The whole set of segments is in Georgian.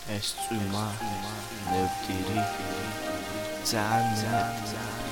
ეს წვიმა ნევტირი ძალიან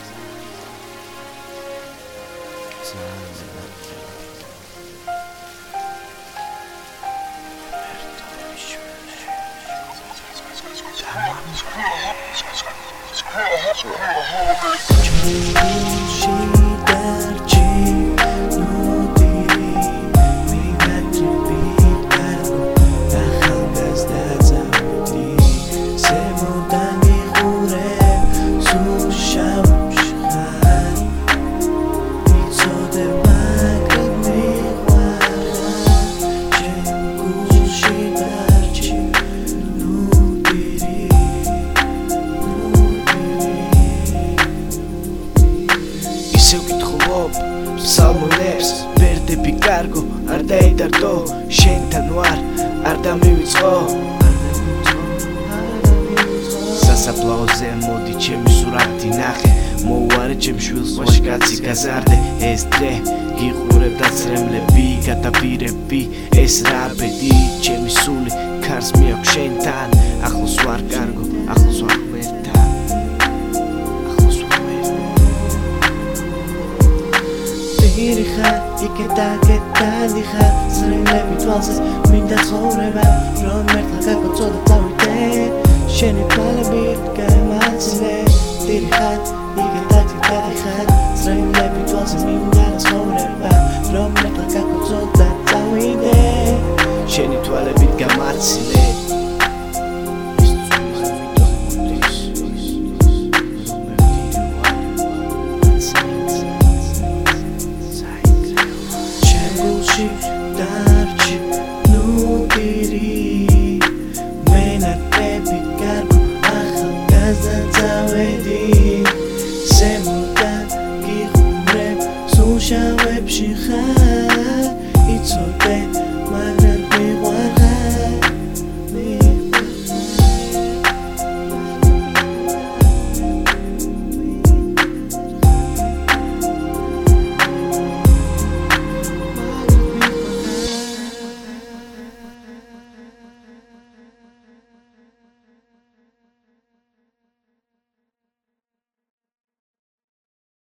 Salmoners, ვერდები კარგო, არ დაიდარდო, შენთან ვარ, არ დამივიწყო სასაფლაოზე მოდი ჩემი სურათი ნახე მოუარე ჩემ შვილს ვაში კაცი გაზარდე ეს დღე გიყურებ დაცრემლები გადაპირები ეს რა ბედი ჩემი სული ქარს მიაქვს შენთან ახლოს ვარ კარგო, ახლოს ვარ ღმერთთან Ირიხარ, იკეთაკეთალიხარ ზრიმლები თვალზე მინდა ცხოვრება რომ ერთად გაგოცოდე წავიდე შენი თვალებით გამაცილე ირიხარ, იკეთაკეთალიხარ ზრიმლები თვალზე მინდა ცხოვრება რომ ერთად გაგოცოდე წავიდე შენი თვალებით გამაცილე Darci, nutiri Menar tebi kargo, ahal gazdan zavedi Semudan gihureb, sunshaweb shihar Itzode, mana